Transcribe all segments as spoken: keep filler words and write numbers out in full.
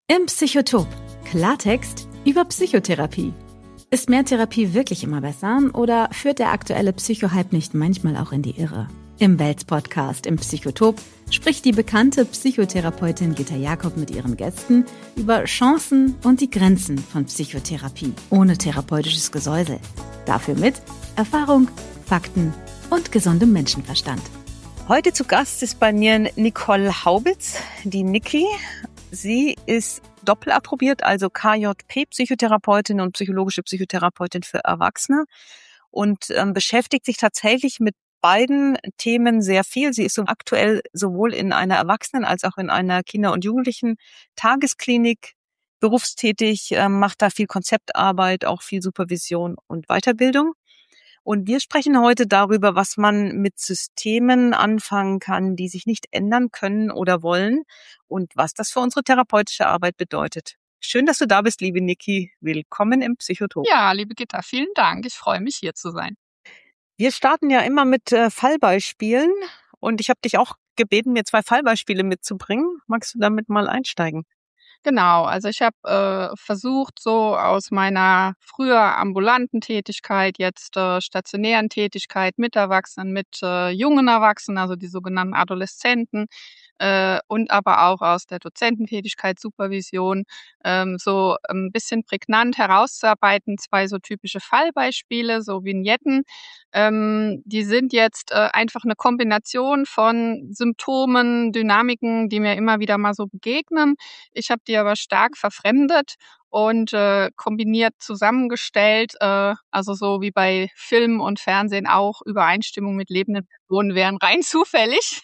Im Psychotop. Klartext über Psychotherapie. Ist mehr Therapie wirklich immer besser oder führt der aktuelle Psychohype nicht manchmal auch in die Irre? Im Welts-Podcast im Psychotop spricht die bekannte Psychotherapeutin Gitta Jakob mit ihren Gästen über Chancen und die Grenzen von Psychotherapie ohne therapeutisches Gesäusel. Dafür mit Erfahrung, Fakten und gesundem Menschenverstand. Heute zu Gast ist bei mir Nicole Haubitz, die Niki. Sie ist doppelapprobiert, also K J P-Psychotherapeutin und psychologische Psychotherapeutin für Erwachsene und ähm, beschäftigt sich tatsächlich mit beiden Themen sehr viel. Sie ist so aktuell sowohl in einer Erwachsenen- als auch in einer Kinder- und Jugendlichen-Tagesklinik berufstätig, ähm, macht da viel Konzeptarbeit, auch viel Supervision und Weiterbildung. Und wir sprechen heute darüber, was man mit Systemen anfangen kann, die sich nicht ändern können oder wollen und was das für unsere therapeutische Arbeit bedeutet. Schön, dass du da bist, liebe Niki. Willkommen im Psychotop. Ja, liebe Gitta, vielen Dank. Ich freue mich, hier zu sein. Wir starten ja immer mit äh, Fallbeispielen und ich habe dich auch gebeten, mir zwei Fallbeispiele mitzubringen. Magst du damit mal einsteigen? Genau, also ich habe äh, versucht, so aus meiner früher ambulanten Tätigkeit, jetzt äh, stationären Tätigkeit mit Erwachsenen, mit äh, jungen Erwachsenen, also die sogenannten Adoleszenten, äh, und aber auch aus der Dozententätigkeit, Supervision, ähm, so ein bisschen prägnant herauszuarbeiten, zwei so typische Fallbeispiele, so Vignetten. Ähm, die sind jetzt äh, einfach eine Kombination von Symptomen, Dynamiken, die mir immer wieder mal so begegnen. Ich habe die aber stark verfremdet und äh, kombiniert zusammengestellt, äh, also so wie bei Film und Fernsehen auch, Übereinstimmung mit lebenden Personen wären rein zufällig.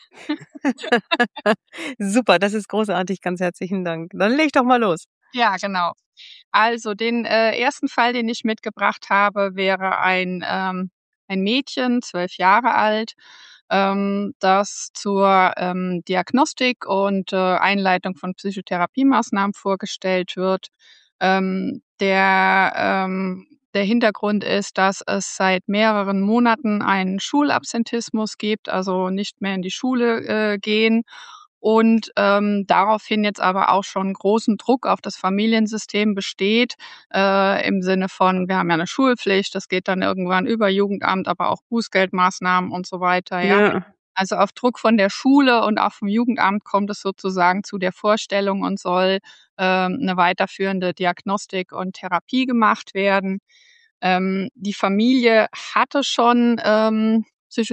Super, das ist großartig. Ganz herzlichen Dank. Dann leg doch mal los. Ja, genau. Also den äh, ersten Fall, den ich mitgebracht habe, wäre ein, ähm, ein Mädchen, zwölf Jahre alt, ähm, das zur ähm, Diagnostik und äh, Einleitung von Psychotherapiemaßnahmen vorgestellt wird. Ähm, der, ähm, der Hintergrund ist, dass es seit mehreren Monaten einen Schulabsentismus gibt, also nicht mehr in die Schule äh, gehen und ähm, daraufhin jetzt aber auch schon großen Druck auf das Familiensystem besteht, äh, im Sinne von, wir haben ja eine Schulpflicht, das geht dann irgendwann über Jugendamt, aber auch Bußgeldmaßnahmen und so weiter, ja. Ja. Also auf Druck von der Schule und auch vom Jugendamt kommt es sozusagen zu der Vorstellung und soll ähm, eine weiterführende Diagnostik und Therapie gemacht werden. Ähm, die Familie hatte schon ähm,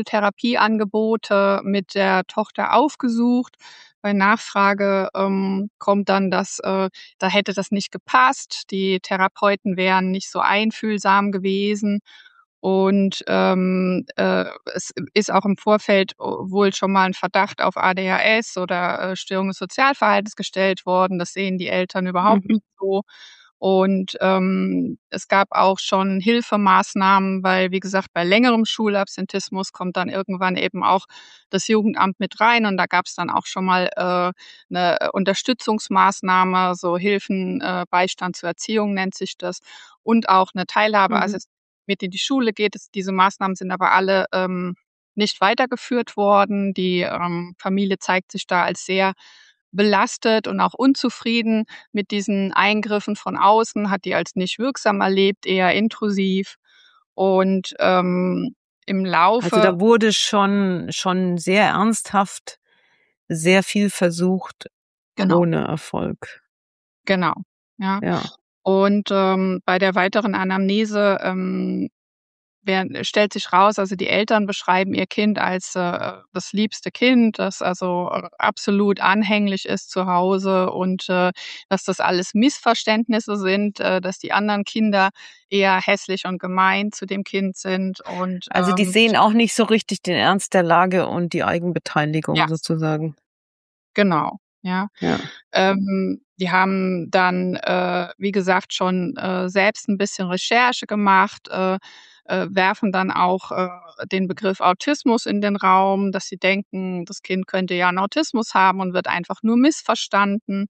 Psychotherapieangebote mit der Tochter aufgesucht. Bei Nachfrage ähm, kommt dann, dass äh, da hätte das nicht gepasst. Die Therapeuten wären nicht so einfühlsam gewesen. Und ähm, äh, es ist auch im Vorfeld wohl schon mal ein Verdacht auf A D H S oder äh, Störung des Sozialverhaltens gestellt worden. Das sehen die Eltern überhaupt Mhm. nicht so. Und ähm, es gab auch schon Hilfemaßnahmen, weil, wie gesagt, bei längerem Schulabsentismus kommt dann irgendwann eben auch das Jugendamt mit rein. Und da gab es dann auch schon mal äh, eine Unterstützungsmaßnahme, so Hilfen, äh, Beistand zur Erziehung nennt sich das, und auch eine Teilhabeassistenz Mhm. mit in die Schule geht. Es, diese Maßnahmen sind aber alle ähm, nicht weitergeführt worden. Die ähm, Familie zeigt sich da als sehr belastet und auch unzufrieden mit diesen Eingriffen von außen, hat die als nicht wirksam erlebt, eher intrusiv. Und ähm, im Laufe Also da wurde schon, schon sehr ernsthaft sehr viel versucht, genau, ohne Erfolg. genau, ja. Ja. Und ähm, bei der weiteren Anamnese ähm, wer stellt sich raus, also die Eltern beschreiben ihr Kind als äh, das liebste Kind, das also äh, absolut anhänglich ist zu Hause und äh, dass das alles Missverständnisse sind, äh, dass die anderen Kinder eher hässlich und gemein zu dem Kind sind und Also die ähm, sehen auch nicht so richtig den Ernst der Lage und die Eigenbeteiligung ja, sozusagen. genau, ja. Ja. Ähm, die haben dann, äh, wie gesagt, schon äh, selbst ein bisschen Recherche gemacht, äh, äh, werfen dann auch äh, den Begriff Autismus in den Raum, dass sie denken, das Kind könnte ja einen Autismus haben und wird einfach nur missverstanden.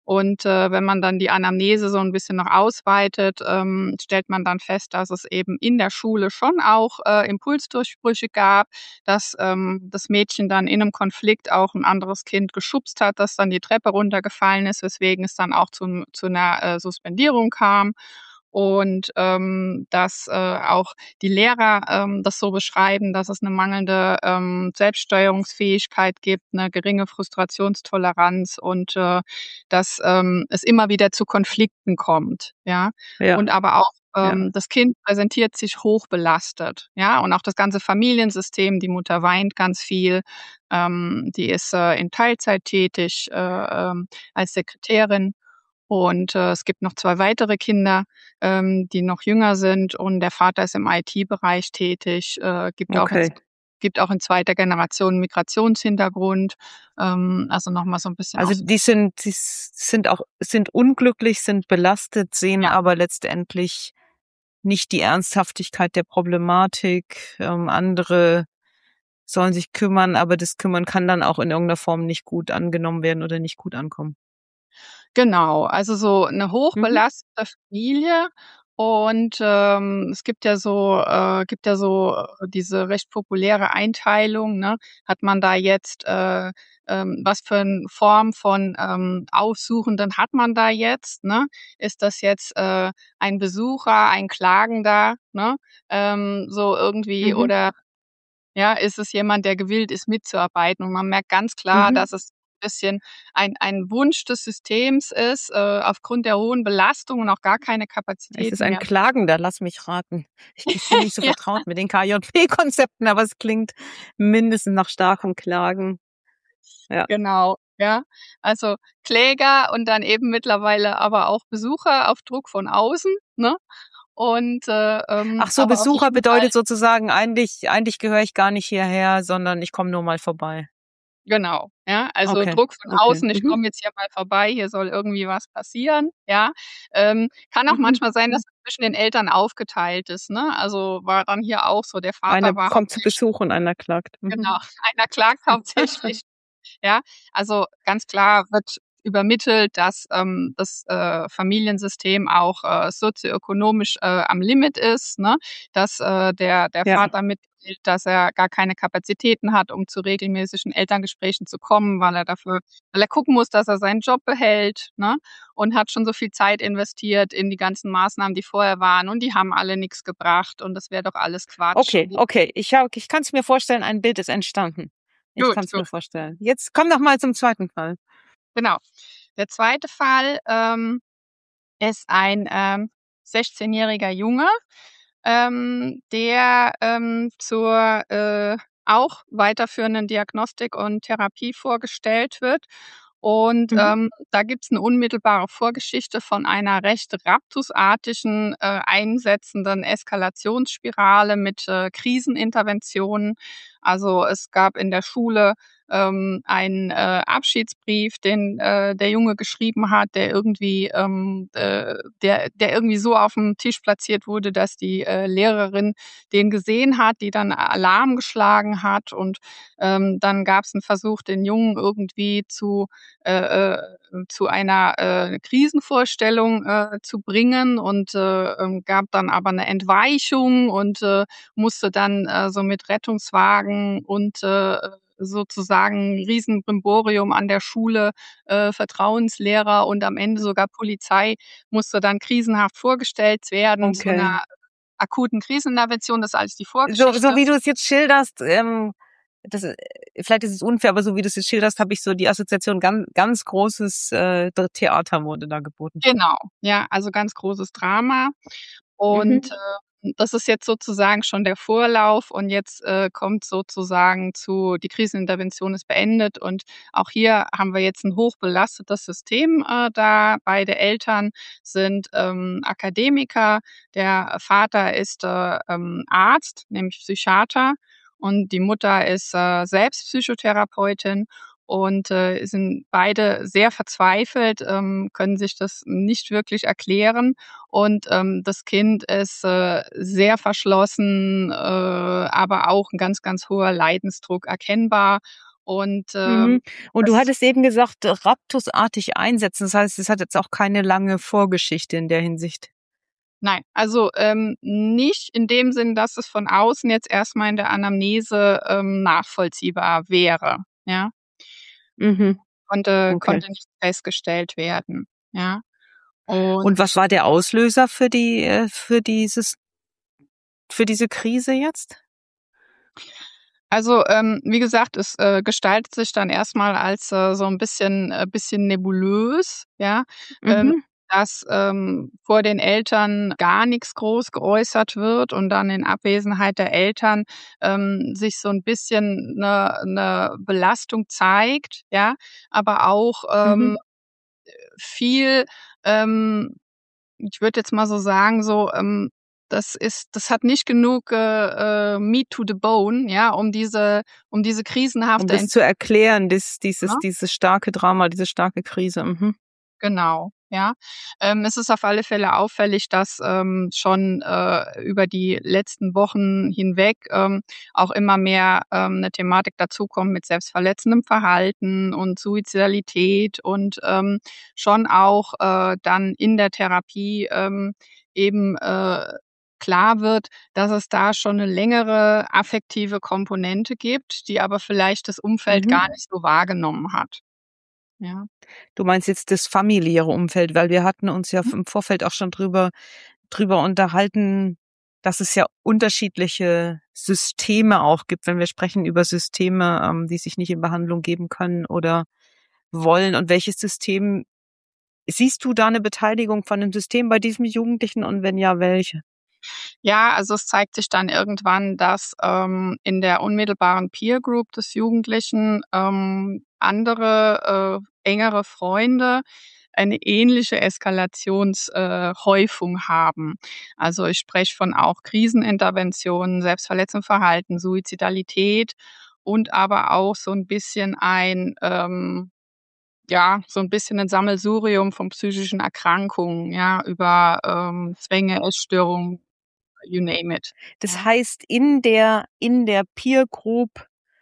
Und äh, wenn man dann die Anamnese so ein bisschen noch ausweitet, ähm, stellt man dann fest, dass es eben in der Schule schon auch äh, Impulsdurchbrüche gab, dass ähm, das Mädchen dann in einem Konflikt auch ein anderes Kind geschubst hat, das dann die Treppe runtergefallen ist, weswegen es dann auch zu zu 'ner äh, Suspendierung kam. Und ähm, dass äh, auch die Lehrer ähm, das so beschreiben, dass es eine mangelnde ähm, Selbststeuerungsfähigkeit gibt, eine geringe Frustrationstoleranz und äh, dass ähm, es immer wieder zu Konflikten kommt, ja. Ja, Und aber auch ja. ähm, das Kind präsentiert sich hochbelastet, ja, und auch das ganze Familiensystem. Die Mutter weint ganz viel, ähm, die ist äh, in Teilzeit tätig äh, ähm, als Sekretärin. Und äh, es gibt noch zwei weitere Kinder, ähm, die noch jünger sind, und der Vater ist im I T-Bereich tätig, äh, gibt auch in Okay. gibt auch in zweiter Generation Migrationshintergrund, ähm, also noch mal so 'n bisschen Also aus. die sind die s sind auch sind unglücklich, sind belastet, sehen Ja, aber letztendlich nicht die Ernsthaftigkeit der Problematik. Ähm, andere sollen sich kümmern, aber das Kümmern kann dann auch in irgendeiner Form nicht gut angenommen werden oder nicht gut ankommen. genau. Also so 'ne Mhm. hochbelastete Familie, und ähm, es gibt ja so äh, gibt ja so äh, diese recht populäre Einteilung, ne? Hat man da jetzt äh, ähm, was für 'n Form von ähm, Aufsuchenden hat man da jetzt, ne? Ist das jetzt äh, ein Besucher, ein Klagender, ne? Ähm, so irgendwie, Mhm. oder ja, ist es jemand, der gewillt ist, mitzuarbeiten? Und man merkt ganz klar, Mhm. dass es ein bisschen ein ein Wunsch des Systems ist, äh, aufgrund der hohen Belastung und auch gar keine Es ist Kapazitäten ein mehr. Klagender, lass mich raten. Ich ich bin nicht so Ja, vertraut mit den K J P-Konzepten, aber es klingt mindestens nach starkem Klagen. Ja. genau, ja. Also, Kläger und dann eben mittlerweile aber auch Besucher auf Druck von außen, ne? Und äh, ähm, Ach so, aber auch die Besucher Schulleitung. bedeutet sozusagen eigentlich eigentlich gehöre ich gar nicht hierher, sondern ich komme nur mal vorbei. Genau, ja. Also, Okay, Druck von okay. außen: „Ich Mhm. komme jetzt hier mal vorbei, hier soll irgendwie was passieren“, ja. Ähm, kann auch Mhm. manchmal sein, dass es zwischen den Eltern aufgeteilt ist, ne? Also, war dann hier auch so. Der Einer Vater war kommt zu hauptsächlich, Besuch und einer klagt. Mhm. genau, einer klagt hauptsächlich, ja. Also, ganz klar wird übermittelt, dass ähm, das äh, Familiensystem auch äh, sozioökonomisch äh, am Limit ist, ne? Dass äh, der der Ja, Vater mitteilt, dass er gar keine Kapazitäten hat, um zu regelmäßigen Elterngesprächen zu kommen, weil er dafür weil er gucken muss, dass er seinen Job behält, ne? Und hat schon so viel Zeit investiert in die ganzen Maßnahmen, die vorher waren, und die haben alle nix gebracht und das wäre doch alles Quatsch und okay, die okay. Ich habe ich kann's mir vorstellen, ein Bild ist entstanden. Ich gut, kann's gut, mir vorstellen. Jetzt komm doch mal zum zweiten Fall. genau. Der zweite Fall ähm, ist ein ähm, sechzehnjähriger Junge, ähm, der ähm, zur äh, auch weiterführenden Diagnostik und Therapie vorgestellt wird. Und Mhm. ähm, da gibt's 'ne unmittelbare Vorgeschichte von einer recht raptusartigen äh, einsetzenden Eskalationsspirale mit äh, Kriseninterventionen. Also, es gab in der Schule ähm, einen äh, Abschiedsbrief, den äh, der Junge geschrieben hat, der irgendwie ähm, äh, der der irgendwie so aufm Tisch platziert wurde, dass die äh, Lehrerin den gesehen hat, die dann Alarm geschlagen hat, und ähm, dann gab's 'n Versuch, den Jungen irgendwie zu äh, äh, zu einer äh, Krisenvorstellung äh, zu bringen, und äh, ähm, gab dann aber 'ne Entweichung und äh, musste dann äh, so mit Rettungswagen und äh, sozusagen Riesenbrimborium an der Schule, äh, Vertrauenslehrer und am Ende sogar Polizei musste dann krisenhaft vorgestellt werden zu 'ner Okay. akuten Krisenintervention. Das ist alles die So so Vorgeschichte. wie du es jetzt schilderst, ähm, das äh, vielleicht ist es unfair, aber so wie du es jetzt schilderst, habe ich so die Assoziation, ganz ganz großes äh, Theater wurde da geboten. Genau, ja, also ganz großes Drama. Und Mhm. äh, das ist jetzt sozusagen schon der Vorlauf, und jetzt äh, kommt sozusagen zu die Krisenintervention ist beendet, und auch hier haben wir jetzt 'n hochbelastetes System äh, da. Beide Eltern sind ähm, Akademiker. Der Vater ist äh, ähm, Arzt, nämlich Psychiater, und die Mutter ist äh, selbst Psychotherapeutin, und äh, sind beide sehr verzweifelt, ähm, können sich das nicht wirklich erklären, und ähm, das Kind ist äh, sehr verschlossen, äh, aber auch 'n ganz, ganz hoher Leidensdruck erkennbar. Und ähm, Mhm. Und du das hattest eben gesagt, raptusartig einsetzen. Das heißt, es hat jetzt auch keine lange Vorgeschichte in der Hinsicht. Nein, also ähm, nicht in dem Sinn, dass es von außen jetzt erstmal in der Anamnese ähm, nachvollziehbar wäre. Ja, Mhm. konnte Okay. konnte nicht festgestellt werden. Ja, und Und was war der Auslöser für die, äh, für dieses, für diese Krise jetzt? also ähm, wie gesagt, es äh, gestaltet sich dann erstmal als äh, so ein bisschen äh, bisschen nebulös, ja, ähm, Mhm. dass ähm, vor den Eltern gar nichts groß geäußert wird und dann in Abwesenheit der Eltern ähm, sich so ein bisschen 'ne 'ne Belastung zeigt, ja, aber auch Mhm. ähm, viel ähm, ich würde jetzt mal so sagen, so, ähm, das ist das hat nicht genug äh, äh, Meat to the Bone, ja, um diese um diese Um krisenhafte das Ent zu erklären, das, dieses, ne? dieses starke Drama, diese starke Krise. Mhm. Genau, ja. Ähm, es ist auf alle Fälle auffällig, dass ähm, schon äh, über die letzten Wochen hinweg ähm, auch immer mehr ähm, 'ne Thematik dazukommt mit selbstverletzendem Verhalten und Suizidalität und ähm, schon auch äh, dann in der Therapie ähm, eben äh, klar wird, dass es da schon 'ne längere affektive Komponente gibt, die aber vielleicht das Umfeld gar Mhm. nicht so wahrgenommen hat. Ja. Du meinst jetzt das familiäre Umfeld, weil wir hatten uns ja im Vorfeld auch schon drüber, drüber unterhalten, dass es ja unterschiedliche Systeme auch gibt, wenn wir sprechen über Systeme, ähm, die sich nicht in Behandlung geben können oder wollen. Und welches System, siehst du da eine Beteiligung von dem System bei diesem Jugendlichen und wenn ja, welche? Ja, also es zeigt sich dann irgendwann, dass ähm, in der unmittelbaren Peer Group des Jugendlichen ähm, andere, äh, engere Freunde eine ähnliche Eskalationshäufung äh, Häufung haben. Also ich spreche von auch Kriseninterventionen, selbstverletzendem Verhalten, Suizidalität und aber auch so ein bisschen ein ähm, ja, so ein bisschen ein Sammelsurium von psychischen Erkrankungen, ja, über ähm, Zwänge, Essstörungen, you name it, Das ja. heißt, in der, in der Peer Group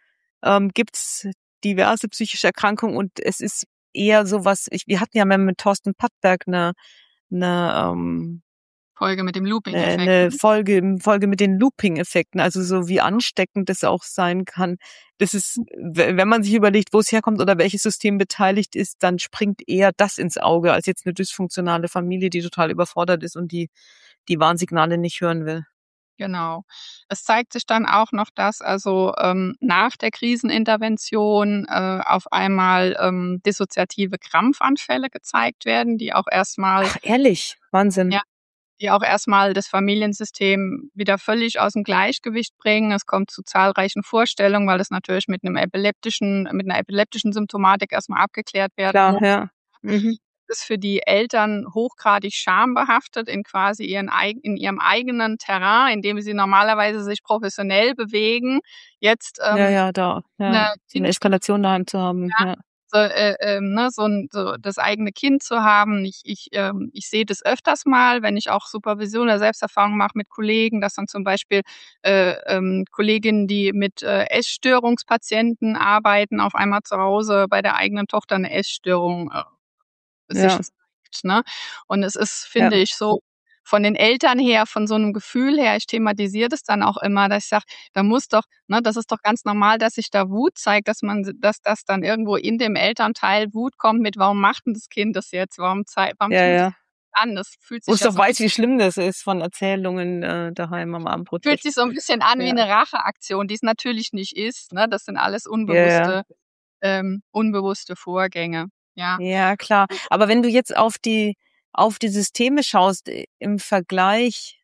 ähm, gibt's diverse psychische Erkrankungen und es ist eher so was, ich, wir hatten ja mal mit Thorsten Pattberg eine, eine, ähm, Folge mit dem eine, Looping-Effekt, eine ne? Folge, Folge mit den Looping-Effekten, also so wie ansteckend das auch sein kann. Das ist, w- wenn man sich überlegt, wo es herkommt oder welches System beteiligt ist, dann springt eher das ins Auge, als jetzt eine dysfunktionale Familie, die total überfordert ist und die die Warnsignale nicht hören will. Genau. Es zeigt sich dann auch noch, dass also ähm, nach der Krisenintervention äh, auf einmal ähm, dissoziative Krampfanfälle gezeigt werden, die auch erstmal Ach, ehrlich? Wahnsinn. ja, die auch erstmal das Familiensystem wieder völlig aus dem Gleichgewicht bringen. Es kommt zu zahlreichen Vorstellungen, weil das natürlich mit einem epileptischen mit einer epileptischen Symptomatik erstmal abgeklärt werden Klar, muss. ja. Mhm. Ist für die Eltern hochgradig schambehaftet in quasi ihren eig in ihrem eigenen Terrain, in dem sie normalerweise sich professionell bewegen. Jetzt Ja, ähm, ja, da, ja. 'ne So eine Kind Eskalation daheim zu haben, ja. so, äh, ähm, ne, so 'n so das eigene Kind zu haben. Ich ich, ähm ich sehe das öfters mal, wenn ich auch Supervision oder Selbsterfahrung mache mit Kollegen, dass dann zum Beispiel, äh, ähm, Kolleginnen, die mit, äh, Essstörungspatienten arbeiten, auf einmal zu Hause bei der eigenen Tochter 'ne Essstörung, äh, sich Ja, zeigt, ne? Und es ist, ja, finde ich, so von den Eltern her, von so 'nem Gefühl her, ich thematisiere das dann auch immer, dass ich sage: „Da muss doch ne, das ist doch ganz normal, dass sich da Wut zeigt, dass man s dass dass dann irgendwo in dem Elternteil Wut kommt mit: ‚Warum macht 'n das Kind das jetzt? Warum zei warum ja, tut es ja. an?‘“ Das fühlt Wo sich es ja doch so 'n weiß, bisschen wie schlimm das ist von Erzählungen, äh, daheim am fühlt Abendbrottisch. sich so 'n bisschen an wie Ja, 'ne Racheaktion, die's natürlich nicht ist, ne? Das sind alles ja, ja. unbewusste ähm, unbewusste Vorgänge, ja. Ja, klar. Aber wenn du jetzt auf die, auf die Systeme schaust, äh, im Vergleich,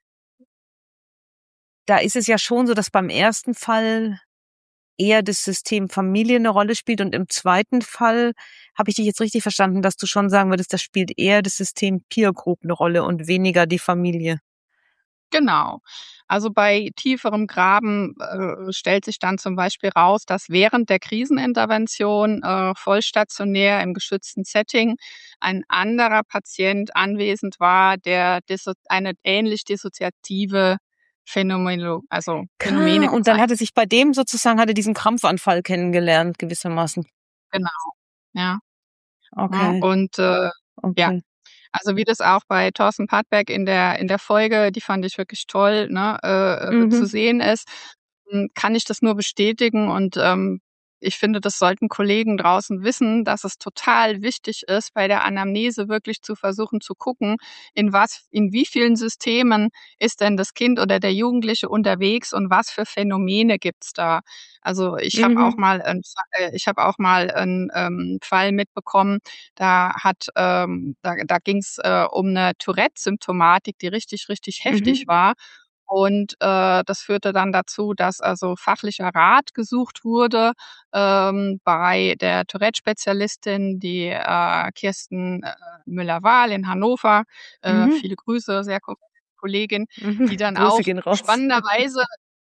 da ist es ja schon so, dass beim ersten Fall eher das System Familie eine Rolle spielt und im zweiten Fall, habe ich dich jetzt richtig verstanden, dass du schon sagen würdest, da spielt eher das System Peer Group eine Rolle und weniger die Familie? Genau. Also bei tieferem Graben äh, stellt sich dann zum Beispiel raus, dass während der Krisenintervention äh, vollstationär im geschützten Setting ein anderer Patient anwesend war, der disso eine ähnlich dissoziative Phänomeno, also Phänomene Ah, und dann gezeigt. hat er sich bei dem sozusagen, hat er diesen Krampfanfall kennengelernt, gewissermaßen. Genau, ja. Ne? Okay, Und äh, ja, okay. also wie das auch bei Thorsten Padbeck in der in der Folge, die fand ich wirklich toll, ne, äh, äh, Mhm, zu sehen ist, hm, kann ich das nur bestätigen und ähm, ich finde, das sollten Kollegen draußen wissen, dass es total wichtig ist, bei der Anamnese wirklich zu versuchen zu gucken, in was in wie vielen Systemen ist denn das Kind oder der Jugendliche unterwegs und was für Phänomene gibt's da? Also, ich habe auch mhm, mal 'n Fa äh, ich habe auch mal 'n ähm, Fall mitbekommen, da hat ähm, da da ging's äh, um 'ne Tourette-Symptomatik, die richtig, richtig heftig mhm, war. Und äh, das führte dann dazu, dass also fachlicher Rat gesucht wurde ähm, bei der Tourette-Spezialistin, die äh, Kirsten äh, Müller-Wahl in Hannover. Äh, mhm, viele Grüße, sehr ko Kollegin, mhm. die dann Grüße auch gehen raus. spannenderweise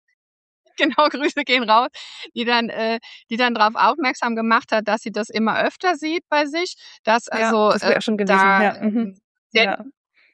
genau, Grüße gehen raus, die dann äh, die dann drauf aufmerksam gemacht hat, dass sie das immer öfter sieht bei sich, dass Ja, also das habe ich ähm, auch schon gelesen. da Ja, mhm. ähm, Ja.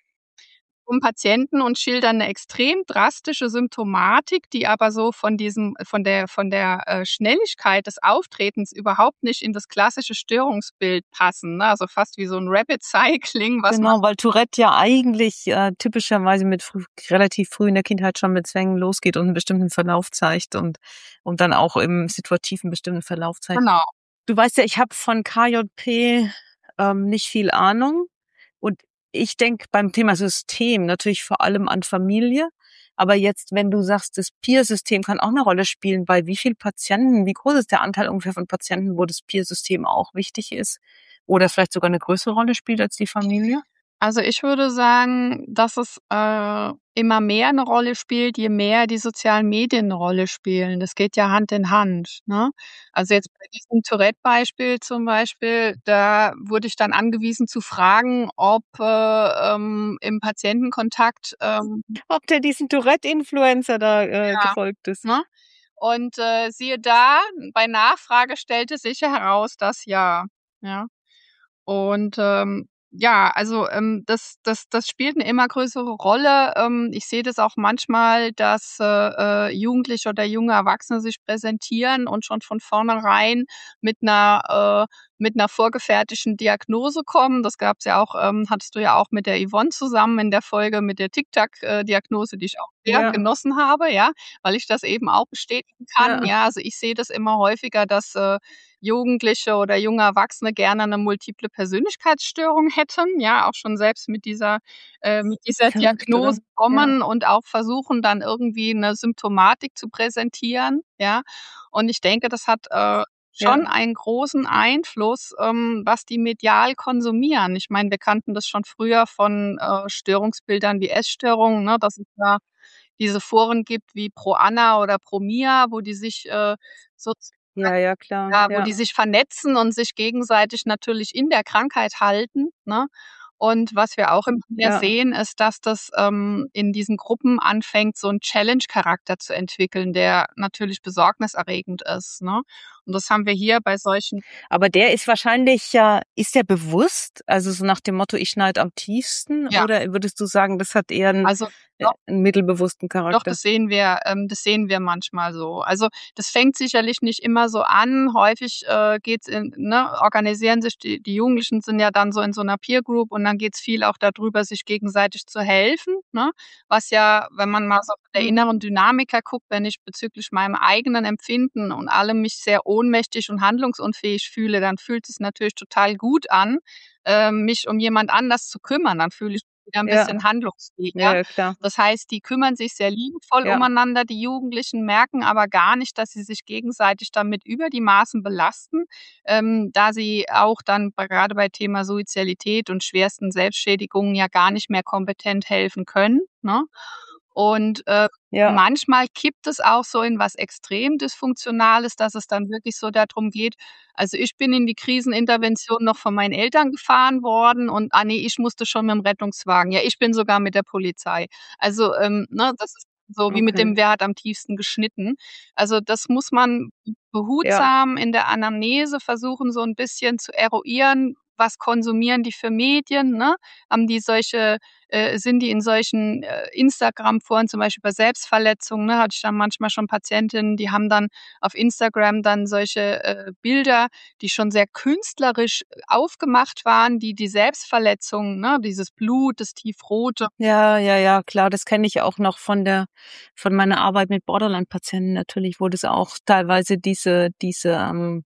um Patienten und schildern 'ne extrem drastische Symptomatik, die aber so von diesem von der von der äh, Schnelligkeit des Auftretens überhaupt nicht in das klassische Störungsbild passen, ne? Also fast wie so 'n Rapid Cycling, was man Genau, weil Tourette ja eigentlich äh, typischerweise mit früh, relativ früh in der Kindheit schon mit Zwängen losgeht und einen bestimmten Verlauf zeigt und und dann auch im Situativen einen bestimmten Verlauf zeigt. genau. Du weißt ja, ich habe von K J P ähm, nicht viel Ahnung und ich denke beim Thema System natürlich vor allem an Familie. Aber jetzt, wenn du sagst, das Peer-System kann auch eine Rolle spielen, bei wie viel Patienten, wie groß ist der Anteil ungefähr von Patienten, wo das Peer-System auch wichtig ist oder vielleicht sogar eine größere Rolle spielt als die Familie? Also, ich würde sagen, dass es äh, immer mehr 'ne Rolle spielt, je mehr die sozialen Medien 'ne Rolle spielen. Das geht ja Hand in Hand, ne? Also, jetzt bei diesem Tourette-Beispiel zum Beispiel, da wurde ich dann angewiesen zu fragen, ob äh, ähm, im Patientenkontakt ähm, Ob der diesen Tourette-Influencer da äh, ja, gefolgt ist. ne? Und äh, siehe da, bei Nachfrage stellte sich heraus, dass ja, ja. Und ähm, ja, also ähm, das das das spielt eine immer größere Rolle. Ähm, ich sehe das auch manchmal, dass äh, äh, Jugendliche oder junge Erwachsene sich präsentieren und schon von vornherein mit einer äh, mit einer vorgefertigten Diagnose kommen. Das gab's ja auch ähm, hattest du ja auch mit der Yvonne zusammen in der Folge mit der Tic-Tac äh, Diagnose, die ich auch sehr Ja, genossen habe, ja, weil ich das eben auch bestätigen kann. ja, Ja, also ich sehe das immer häufiger, dass äh, Jugendliche oder junge Erwachsene gerne 'ne multiple Persönlichkeitsstörung hätten, ja, auch schon selbst mit dieser äh, mit dieser verrückt, oder? Diagnose Ja, kommen und auch versuchen, dann irgendwie 'ne Symptomatik zu präsentieren, ja. Und ich denke, das hat äh, schon ja, einen großen Einfluss, ähm, was die medial konsumieren. Ich meine, wir kannten das schon früher von äh, Störungsbildern wie Essstörungen, ne, dass es da diese Foren gibt wie Pro Anna oder Pro Mia, wo die sich äh, sozusagen ja, ja, klar, ja, wo die ja, sich vernetzen und sich gegenseitig natürlich in der Krankheit halten, ne? Und was wir auch immer mehr ja. sehen, ist, dass das ähm, in diesen Gruppen anfängt, so 'n Challenge-Charakter zu entwickeln, der natürlich besorgniserregend ist, ne? Und das haben wir hier bei solchen Aber der ist wahrscheinlich ja, ist der bewusst? Also so nach dem Motto, ich schneide am tiefsten? ja, Oder würdest du sagen, das hat eher einen, also äh, einen mittelbewussten doch, Charakter? das sehen wir ähm, das sehen wir manchmal so. Also, das fängt sicherlich nicht immer so an. Häufig äh, geht's in ne, organisieren sich die die Jugendlichen sind ja dann so in so 'ner Peer Group und dann geht's viel auch da drüber, sich gegenseitig zu helfen, ne? Was ja, wenn man mal so von der Mhm. inneren Dynamik her guckt, wenn ich bezüglich meinem eigenen Empfinden und allem mich sehr ohnmächtig und handlungsunfähig fühle, dann fühlt es natürlich total gut an, ähm, mich um jemand anders zu kümmern. Dann fühle ich mich wieder 'n Ja, bisschen handlungsfähiger. ja, ja, klar. Das heißt, die kümmern sich sehr liebevoll Ja, umeinander, die Jugendlichen, merken aber gar nicht, dass sie sich gegenseitig damit über die Maßen belasten, ähm, da sie auch dann bei grade bei Thema Suizidalität und schwersten Selbstschädigungen ja gar nicht mehr kompetent helfen können, ne? Und äh, ja, manchmal kippt es auch so in was extrem Dysfunktionales, dass es dann wirklich so darum geht also, ich bin in die Krisenintervention noch von meinen Eltern gefahren worden und, ah ne, ich musste schon mit'm Rettungswagen. Ja, ich bin sogar mit der Polizei. Also, ähm, ne, das ist so wie mit okay. dem „Wer hat am tiefsten geschnitten?“ Also, das muss man Ja, behutsam in der Anamnese versuchen, so 'n bisschen zu eruieren, was konsumieren die für Medien, ne? Haben die solche, äh, sind die in solchen äh, Instagram-Foren, zum Beispiel bei Selbstverletzungen, ne, hatte ich dann manchmal schon Patientinnen, die haben dann auf Instagram dann solche äh, Bilder, die schon sehr künstlerisch aufgemacht waren, die die Selbstverletzungen, ne, dieses Blut, das tiefrote. Ja, ja, ja, klar, das kenne ich auch noch von der von meiner Arbeit mit Borderline-Patienten natürlich, wo das auch teilweise diese diese ähm,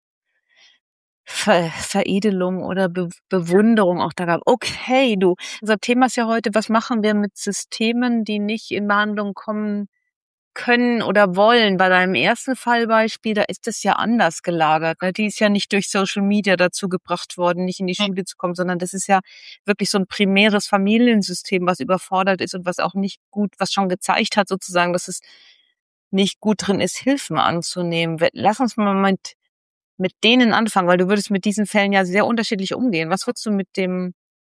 Ver Veredelung oder Be Bewunderung auch da gab. Okay, du, unser Thema ist ja heute, was machen wir mit Systemen, die nicht in Behandlung kommen können oder wollen? Bei deinem ersten Fallbeispiel, da ist das ja anders gelagert, ne? Die ist ja nicht durch Social Media dazu gebracht worden, nicht in die Schule zu kommen, sondern das ist ja wirklich so ein primäres Familiensystem, was überfordert ist und was auch nicht gut, was schon gezeigt hat sozusagen, dass es nicht gut drin ist, Hilfen anzunehmen. Lass uns mal mit mit denen anfangen, weil du würdest mit diesen Fällen ja sehr unterschiedlich umgehen. Was würdest du mit dem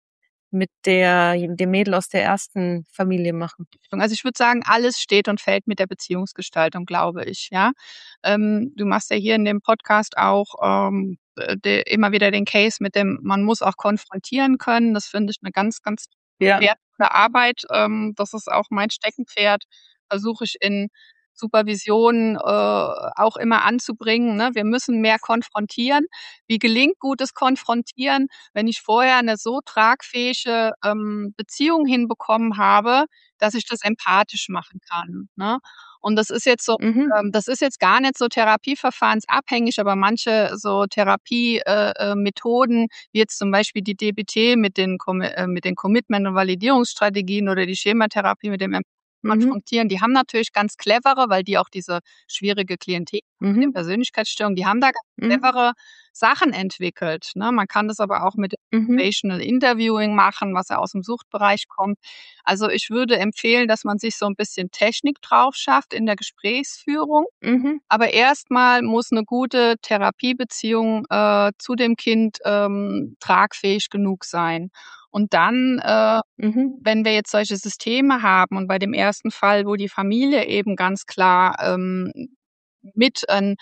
mit der dem Mädel aus der ersten Familie machen? Also ich würde sagen, alles steht und fällt mit der Beziehungsgestaltung, glaube ich, ja. Ähm, du machst ja hier in dem Podcast auch ähm, de, immer wieder den Case mit dem, man muss auch konfrontieren können. Das finde ich eine ganz, ganz Ja. wertvolle Arbeit. Ähm, das ist auch mein Steckenpferd. Versuche ich in Supervision äh, auch immer anzubringen. Ne? Wir müssen mehr konfrontieren. Wie gelingt gutes Konfrontieren, wenn ich vorher eine so tragfähige ähm, Beziehung hinbekommen habe, dass ich das empathisch machen kann, ne? Und das ist jetzt so Mhm. ähm, das ist jetzt gar nicht so therapieverfahrensabhängig, aber manche so Therapie äh, äh, Methoden, wie jetzt zum Beispiel die D B T mit den Commi äh, mit den Commitment- und Validierungsstrategien oder die Schematherapie mit dem Em Mhm. Konfrontieren, die haben natürlich ganz clevere, weil die auch diese schwierige Klientel mit den Mhm. Persönlichkeitsstörungen, die haben da ganz Mhm. clevere Sachen entwickelt, ne? Man kann das aber auch mit Mhm. Motivational Interviewing machen, was ja aus dem Suchtbereich kommt. Also ich würde empfehlen, dass man sich so ein bisschen Technik drauf schafft in der Gesprächsführung. Mhm. Aber erstmal muss eine gute Therapiebeziehung äh, zu dem Kind ähm, tragfähig genug sein. Und dann, äh, Mhm. wenn wir jetzt solche Systeme haben und bei dem ersten Fall, wo die Familie eben ganz klar ähm, mit äh,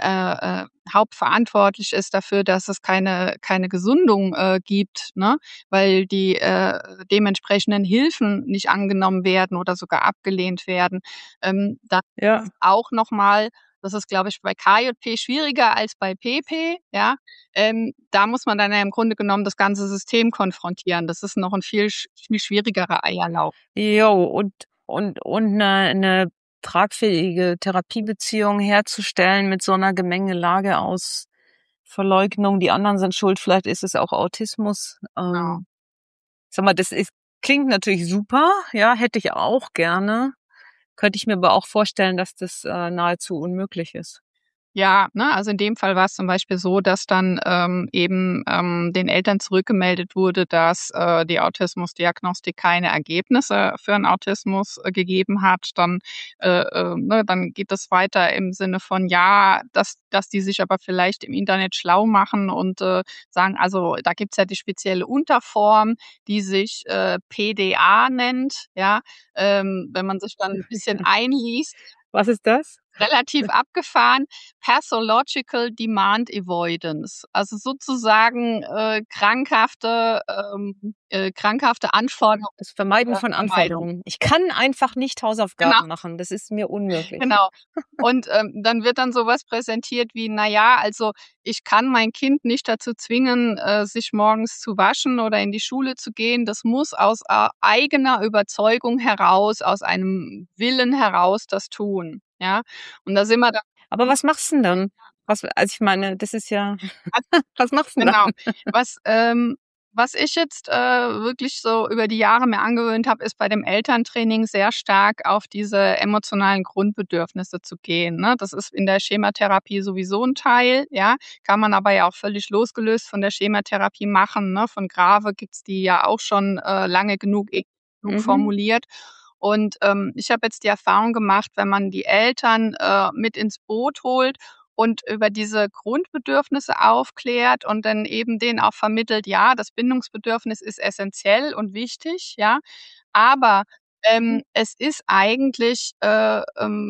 äh, hauptverantwortlich ist dafür, dass es keine keine Gesundung äh, gibt, ne, weil die äh, dementsprechenden Hilfen nicht angenommen werden oder sogar abgelehnt werden. Ähm, dann Ja. auch noch mal, das ist, glaube ich, bei K J P schwieriger als bei P P, ja. Ähm, da muss man dann ja im Grunde genommen das ganze System konfrontieren. Das ist noch 'n viel sch viel schwierigerer Eierlauf. Jo, und und und eine 'ne tragfähige Therapiebeziehung herzustellen mit so einer Gemengelage aus Verleugnung, die anderen sind schuld, vielleicht ist es auch Autismus. Genau. Ähm, sag mal, das ist klingt natürlich super, ja, hätte ich auch gerne. Könnte ich mir aber auch vorstellen, dass das äh, nahezu unmöglich ist. Ja, ne, also in dem Fall war es zum Beispiel so, dass dann ähm, eben ähm, den Eltern zurückgemeldet wurde, dass äh, die Autismusdiagnostik keine Ergebnisse für 'n Autismus äh, gegeben hat. Dann äh, äh, ne, dann geht es weiter im Sinne von, ja, dass dass die sich aber vielleicht im Internet schlau machen und äh, sagen, also da gibt's ja die spezielle Unterform, die sich äh, P D A nennt, ja. Ähm, wenn man sich dann 'n bisschen einliest, Was ist das? relativ abgefahren, Pathological Demand Avoidance. Also sozusagen äh, krankhafte ähm, äh, krankhafte Anforderungen Das Vermeiden äh, von Vermeidung. Anforderungen. Ich kann einfach nicht Genau, Hausaufgaben machen. Das ist mir unmöglich. genau. Und ähm, dann wird dann so was präsentiert wie: „Na ja, also ich kann mein Kind nicht dazu zwingen, äh, sich morgens zu waschen oder in die Schule zu gehen. Das muss aus äh, eigener Überzeugung heraus, aus einem Willen heraus das tun." Ja? Und da sind wir dann Aber was machst 'n dann? Was also, ich meine, das ist ja was machst 'n genau. dann? Was, ähm was ich jetzt äh, wirklich so über die Jahre mir angewöhnt habe, ist bei dem Elterntraining sehr stark auf diese emotionalen Grundbedürfnisse zu gehen, ne? Das ist in der Schematherapie sowieso 'n Teil, ja, kann man aber ja auch völlig losgelöst von der Schematherapie machen, ne? Von Grave gibt's die ja auch schon äh, lange genug eh genug Mhm. formuliert. Und ähm, ich habe jetzt die Erfahrung gemacht, wenn man die Eltern äh, mit ins Boot holt und über diese Grundbedürfnisse aufklärt und dann eben denen auch vermittelt, ja, das Bindungsbedürfnis ist essentiell und wichtig, ja, aber Mhm. ähm, es ist eigentlich äh, ähm,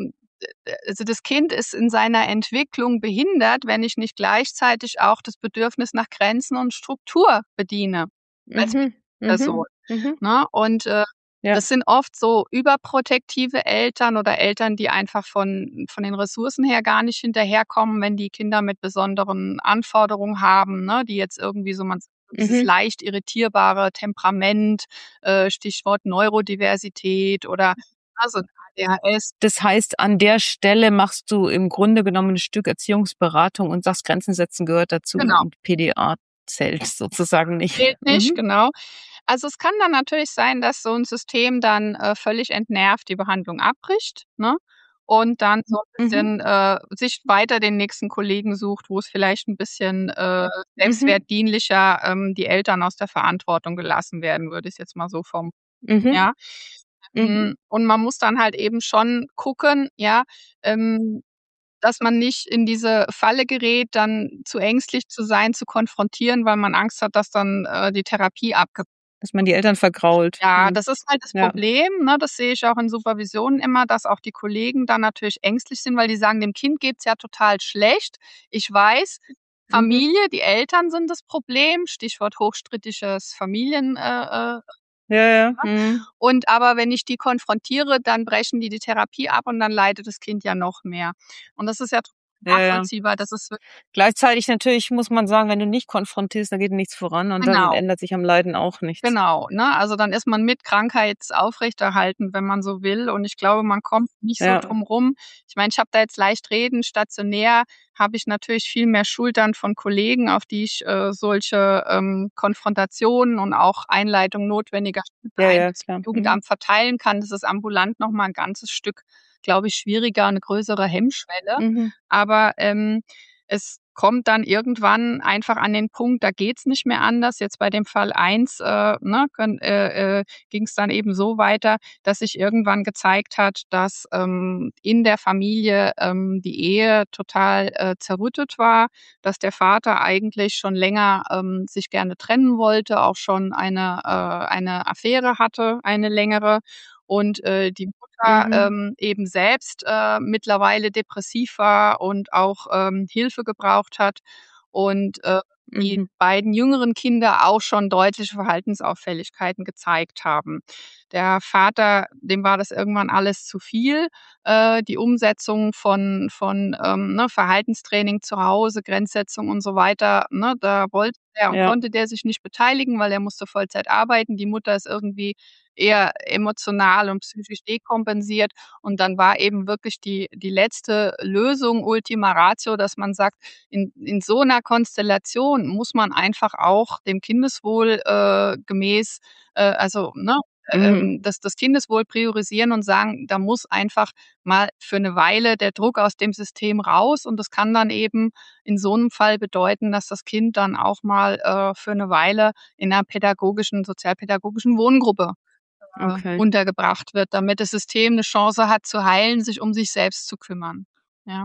also das Kind ist in seiner Entwicklung behindert, wenn ich nicht gleichzeitig auch das Bedürfnis nach Grenzen und Struktur bediene als Mhm. Person, Mhm. Mhm. ne? Und, äh, Ja. das sind oft so überprotektive Eltern oder Eltern, die einfach von von den Ressourcen her gar nicht hinterherkommen, wenn die Kinder mit besonderen Anforderungen haben, ne, die jetzt irgendwie so man dieses Mhm. leicht irritierbare Temperament, äh, Stichwort Neurodiversität oder, also A D H S. Das heißt, an der Stelle machst du im Grunde genommen 'n Stück Erziehungsberatung und sagst, Grenzen setzen gehört dazu Genau. und P D A zählt sozusagen nicht. Zählt nicht, Mhm. genau. Also, es kann dann natürlich sein, dass so 'n System dann, äh, völlig entnervt die Behandlung abbricht, ne? Und dann so 'n Mhm. bisschen, äh, sich weiter den nächsten Kollegen sucht, wo es vielleicht 'n bisschen, äh, Mhm. selbstwertdienlicher, ähm, die Eltern aus der Verantwortung gelassen werden, würde ich's jetzt mal so form Mhm. ja. Mhm. Hm, und man muss dann halt eben schon gucken, ja, ähm, dass man nicht in diese Falle gerät, dann zu ängstlich zu sein, zu konfrontieren, weil man Angst hat, dass dann, äh, die Therapie abge Dass man die Eltern vergrault. Ja, Mhm. das ist halt das Ja. Problem, ne? Das sehe ich auch in Supervisionen immer, dass auch die Kollegen dann natürlich ängstlich sind, weil die sagen: „Dem Kind geht's ja total schlecht. Ich weiß, Mhm. Familie, die Eltern sind das Problem“, Stichwort hochstrittiges Familien äh, äh, Ja, ja. ne? Mhm. Und aber wenn ich die konfrontiere, dann brechen die die Therapie ab und dann leidet das Kind ja noch mehr. Und das ist ja Ja, ja. nachvollziehbar. Das ist wirk Gleichzeitig natürlich muss man sagen, wenn du nicht konfrontierst, dann geht nichts voran und dann Genau. ändert sich am Leiden auch nichts. Genau, ne? Also, dann ist man mit krankheitsaufrechterhaltend, wenn man so will. Und ich glaube, man kommt nicht so Ja. drum rum. Ich meine, ich habe da jetzt leicht reden, stationär habe ich natürlich viel mehr Schultern von Kollegen, auf die ich, äh, solche, ähm, Konfrontationen und auch Einleitung notwendiger Ja, ja, Einbeziehung klar. im Mhm. Jugendamt verteilen kann. Das ist ambulant noch mal 'n ganzes Stück, glaube ich, schwieriger, 'ne größere Hemmschwelle. Mhm. Aber, ähm, es kommt dann irgendwann einfach an den Punkt, da geht's nicht mehr anders. Jetzt bei dem Fall eins, äh, ne, könn äh, äh, ging's dann eben so weiter, dass sich irgendwann gezeigt hat, dass, ähm, in der Familie, ähm, die Ehe total, äh, zerrüttet war, dass der Vater eigentlich schon länger, ähm, sich gerne trennen wollte, auch schon eine äh, eine Affäre hatte, eine längere. Und, äh, die Mutter, Mhm. ähm, eben selbst, äh, mittlerweile depressiv war und auch, ähm, Hilfe gebraucht hat und, äh, die Mhm. beiden jüngeren Kinder auch schon deutliche Verhaltensauffälligkeiten gezeigt haben. Der Vater, dem war das irgendwann alles zu viel, äh, die Umsetzung von von, ähm, ne, Verhaltenstraining zu Hause, Grenzsetzung und so weiter, ne? Da wollte der und Ja. konnte der sich nicht beteiligen, weil er musste Vollzeit arbeiten. Die Mutter ist irgendwie eher emotional und psychisch dekompensiert. Und dann war eben wirklich die die letzte Lösung Ultima Ratio, dass man sagt, in in so 'ner Konstellation muss man einfach auch dem Kindeswohl, äh, gemäß, äh, also, ne, Mhm. ähm, das das Kindeswohl priorisieren und sagen, da muss einfach mal für 'ne Weile der Druck aus dem System raus. Und das kann dann eben in so 'nem Fall bedeuten, dass das Kind dann auch mal, äh, für 'ne Weile in 'ner pädagogischen sozialpädagogischen Wohngruppe, äh, Okay. untergebracht wird, damit das System 'ne Chance hat zu heilen, sich um sich selbst zu kümmern, ja.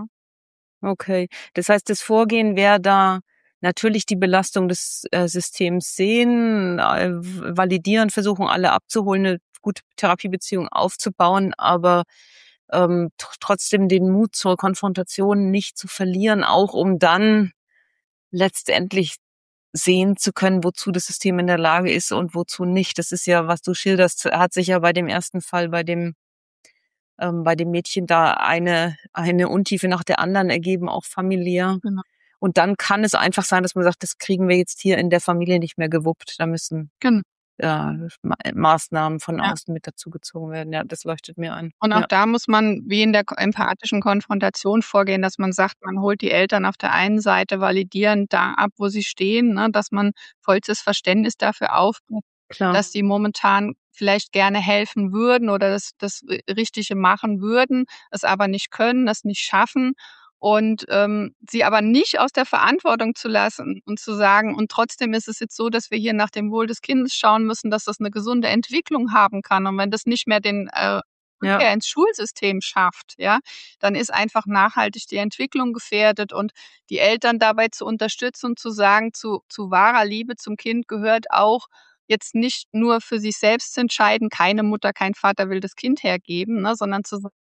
Okay. Das heißt, das Vorgehen wäre da natürlich die Belastung des, äh, Systems sehen, äh, v validieren, versuchen, alle abzuholen, 'ne gute Therapiebeziehung aufzubauen, aber, ähm, tr trotzdem den Mut zur Konfrontation nicht zu verlieren, auch um dann letztendlich sehen zu können, wozu das System in der Lage ist und wozu nicht. Das ist ja, was du schilderst, hat sich ja bei dem ersten Fall, bei dem ähm, bei dem Mädchen da eine eine Untiefe nach der anderen ergeben, auch familiär. Genau. Und dann kann es einfach sein, dass man sagt: „Das kriegen wir jetzt hier in der Familie nicht mehr gewuppt. Da müssen, Gen äh, Ma Maßnahmen von Ja. außen mit dazugezogen werden.“ Ja, das leuchtet mir ein. Und auch Ja. da muss man wie in der k empathischen Konfrontation vorgehen, dass man sagt, man holt die Eltern auf der einen Seite validierend da ab, wo sie stehen, ne, dass man vollstes Verständnis dafür aufbringt, Klar. dass sie momentan vielleicht gerne helfen würden oder das das Richtige machen würden, es aber nicht können, es nicht schaffen. Und, ähm, sie aber nicht aus der Verantwortung zu lassen und zu sagen: „Und trotzdem ist es jetzt so, dass wir hier nach dem Wohl des Kindes schauen müssen, dass das 'ne gesunde Entwicklung haben kann. Und wenn das nicht mehr den, äh, Ja. Rückkehr ins Schulsystem schafft, ja, dann ist einfach nachhaltig die Entwicklung gefährdet.“ Und die Eltern dabei zu unterstützen und zu sagen, zu zu wahrer Liebe zum Kind gehört auch, jetzt nicht nur für sich selbst zu entscheiden, keine Mutter, kein Vater will das Kind hergeben, ne, sondern zu sa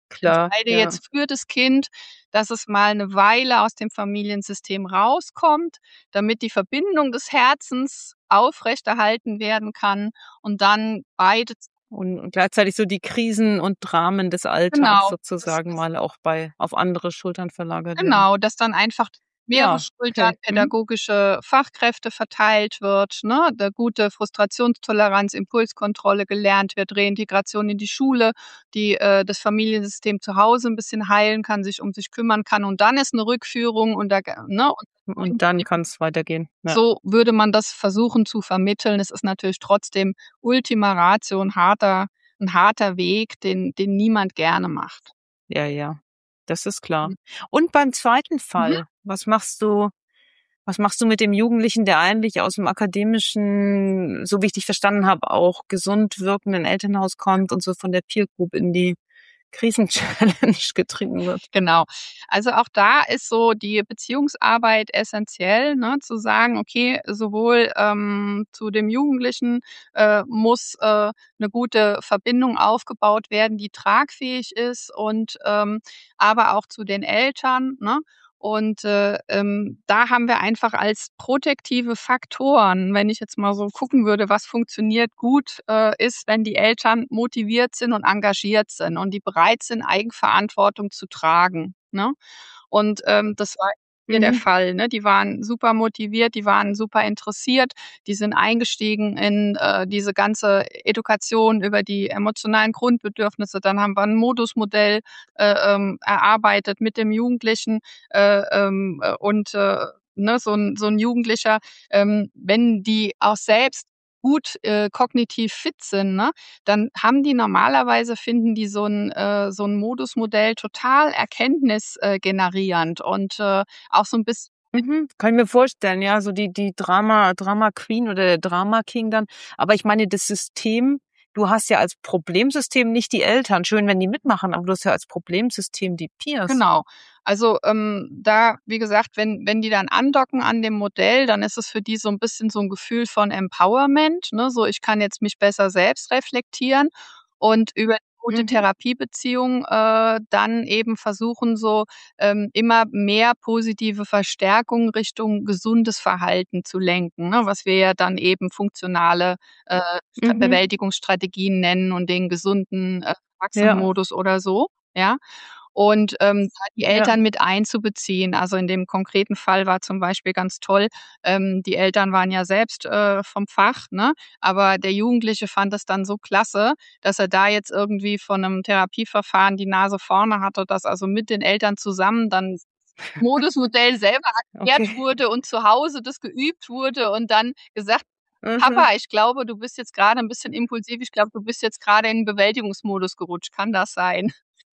klar, entscheide ja. jetzt für das Kind, dass es mal eine Weile aus dem Familiensystem rauskommt, damit die Verbindung des Herzens aufrechterhalten werden kann und dann beide Und und gleichzeitig so die Krisen und Dramen des Alltags genau, das sozusagen das mal auch bei auf andere Schultern verlagert werden. genau, dass dann einfach mehrere Ja, Schultern, okay. Mhm. pädagogische Fachkräfte verteilt wird, ne, da gute Frustrationstoleranz, Impulskontrolle gelernt wird, Reintegration in die Schule, die, äh, das Familiensystem zu Hause 'n bisschen heilen kann, sich um sich kümmern kann und dann ist 'ne Rückführung und da g ne, Und dann kann's weitergehen. Ja. so würde man das versuchen zu vermitteln. Es ist natürlich trotzdem Ultima Ratio 'n harter 'n harter Weg, den den niemand gerne macht. Ja, ja, das ist klar. Mhm. Und beim zweiten Mhm. Fall, was machst du was machst du mit dem Jugendlichen, der eigentlich aus'm akademischen, so wie ich dich verstanden habe, auch gesund wirkenden Elternhaus kommt und so von der Peer Group in die Krisen-Challenge getrieben wird? Genau. Also auch da ist so die Beziehungsarbeit essentiell, ne, zu sagen, okay, sowohl, ähm, zu dem Jugendlichen, äh, muss, äh, 'ne gute Verbindung aufgebaut werden, die tragfähig ist und, ähm aber auch zu den Eltern, ne? Und, äh, ähm, da haben wir einfach als protektive Faktoren, wenn ich jetzt mal so gucken würde, was funktioniert gut, äh, ist, wenn die Eltern motiviert sind und engagiert sind und die bereit sind, Eigenverantwortung zu tragen, ne? Und, ähm, das war hier der Mhm. Fall, ne? Die waren super motiviert, die waren super interessiert, die sind eingestiegen in, äh, diese ganze Edukation über die emotionalen Grundbedürfnisse. Dann haben wir 'n Modusmodell, äh, ähm, erarbeitet mit dem Jugendlichen, äh, ähm, äh, und, äh, ne, so 'n so 'n Jugendlicher, ähm, wenn die auch selbst gut, äh, kognitiv fit sind, ne, dann haben die normalerweise finden die so 'n äh, so 'n Modusmodell total erkenntnis äh, generierend und, äh, auch so 'n bisschen Mhm, kann ich mir vorstellen, ja, so die die Drama Drama Queen oder der Drama King dann. Aber ich meine, das System du hast ja als Problemsystem nicht die Eltern. Schön, wenn die mitmachen, aber du hast ja als Problemsystem die Peers. Genau. Also, ähm, da wie gesagt, wenn wenn die dann andocken an dem Modell, dann ist es für die so 'n bisschen so 'n Gefühl von Empowerment, ne? So, ich kann jetzt mich besser selbst reflektieren und über gute Mhm. Therapiebeziehung, äh, dann eben versuchen, so, ähm, immer mehr positive Verstärkung Richtung gesundes Verhalten zu lenken, ne, was wir ja dann eben funktionale, äh, St Mhm. Bewältigungsstrategien nennen und den gesunden, äh, Ja. Erwachsenenmodus oder so, ja? Und, ähm, da die Ja. Eltern mit einzubeziehen. Also, in dem konkreten Fall war zum Beispiel ganz toll, ähm, die Eltern waren ja selbst, äh, vom Fach, ne, aber der Jugendliche fand das dann so klasse, dass er da jetzt irgendwie von 'nem Therapieverfahren die Nase vorne hatte, dass also mit den Eltern zusammen dann Modusmodell selber erklärt Okay. wurde und zu Hause das geübt wurde und dann gesagt: Mhm. „Papa, ich glaube, du bist jetzt grade 'n bisschen impulsiv. Ich glaube, du bist jetzt grade in 'n Bewältigungsmodus gerutscht. Kann das sein?“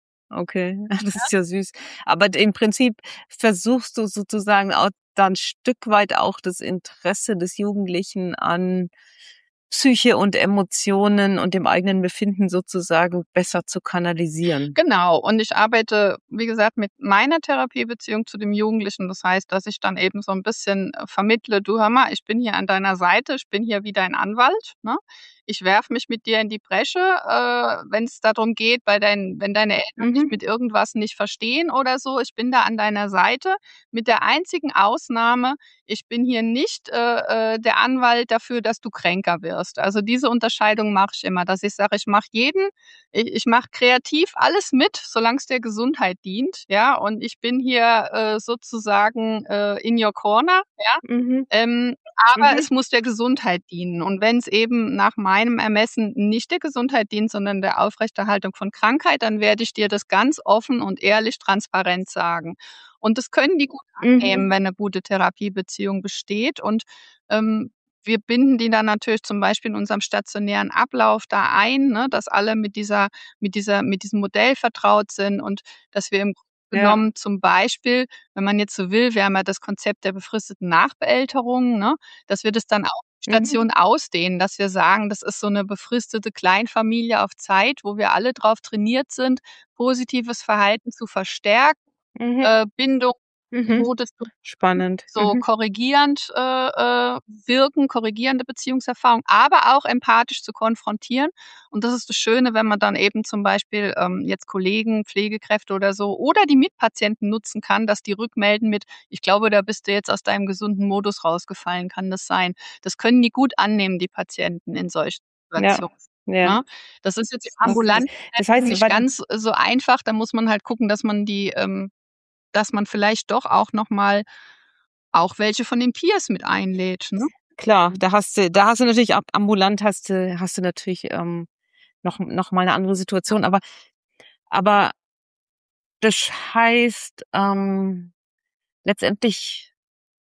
Okay, das Ja. ist ja süß. Aber d im Prinzip versuchst du sozusagen auch dann Stück weit auch das Interesse des Jugendlichen an Psyche und Emotionen und dem eigenen Befinden sozusagen besser zu kanalisieren. Genau. Und ich arbeite, wie gesagt, mit meiner Therapiebeziehung zu dem Jugendlichen. Das heißt, dass ich dann eben so 'n bisschen, äh, vermittle: „Du, hör mal, ich bin hier an deiner Seite. Ich bin hier wie dein Anwalt, ne? Ich werfe mich mit dir in die Bresche, äh, wenn's da drum geht, bei deinen wenn deine Eltern sich Mhm. mit irgendwas nicht verstehen oder so. Ich bin da an deiner Seite, mit der einzigen Ausnahme, ich bin hier nicht, äh, äh, der Anwalt dafür, dass du kränker wirst.“ Also, diese Unterscheidung mache ich immer, dass ich sage, ich mache jeden i ich mache kreativ alles mit, solang's der Gesundheit dient, ja? Und ich bin hier, äh, sozusagen, äh, in your corner, ja? Mhm. Ähm, aber Mhm. es muss der Gesundheit dienen. Und wenn's eben nach meinem Ermessen nicht der Gesundheit dient, sondern der Aufrechterhaltung von Krankheit, dann werde ich dir das ganz offen und ehrlich transparent sagen. Und das können die gut annehmen, Mhm. wenn 'ne gute Therapiebeziehung besteht. Und, ähm, wir binden die dann natürlich zum Beispiel in unserem stationären Ablauf da ein, ne, dass alle mit dieser mit dieser mit diesem Modell vertraut sind und dass wir im Grunde Ja. genommen zum Beispiel, wenn man jetzt so will wir haben ja das Konzept der befristeten Nachbeälterung, ne, dass wir das dann auf Mhm. Station ausdehnen, dass wir sagen, das ist so 'ne befristete Kleinfamilie auf Zeit, wo wir alle drauf trainiert sind, positives Verhalten zu verstärken, Mhm. äh, Bindung Mhm. wo das so Spannend. so Mhm. korrigierend äh, äh, wirken, korrigierende Beziehungserfahrung, aber auch empathisch zu konfrontieren. Und das ist das Schöne, wenn man dann eben zum Beispiel ähm, jetzt Kollegen, Pflegekräfte oder so oder die Mitpatienten nutzen kann, dass die rückmelden mit, ich glaube, da bist du jetzt aus deinem gesunden Modus rausgefallen, kann das sein? Das können die gut annehmen, die Patienten in solchen Ja, Situationen. ja. Ne? Das ist jetzt im Okay. ambulanten Das Setting heißt, nicht bei ganz so einfach. Da muss man halt gucken, dass man die, ähm, dass man vielleicht doch auch noch mal auch welche von den Peers mit einlädt, ne? klar, da hast du da hast du natürlich ab ambulant hast du hast du natürlich, ähm, noch noch mal 'ne andere Situation, aber aber das heißt, ähm, letztendlich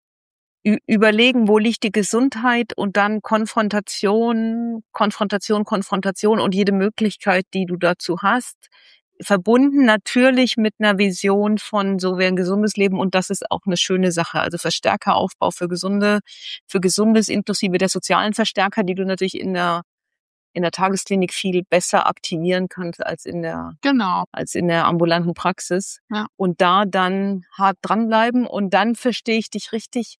ü überlegen, wo liegt die Gesundheit und dann Konfrontation, Konfrontation, Konfrontation und jede Möglichkeit, die du dazu hast, verbunden natürlich mit 'ner Vision von so wäre 'n gesundes Leben und das ist auch 'ne schöne Sache. Also, Verstärkeraufbau für gesunde für Gesundes inklusive der sozialen Verstärker, die du natürlich in der in der Tagesklinik viel besser aktivieren kannst als in der Genau. als in der ambulanten Praxis. Ja. Und da dann hart dranbleiben und dann verstehe ich dich richtig,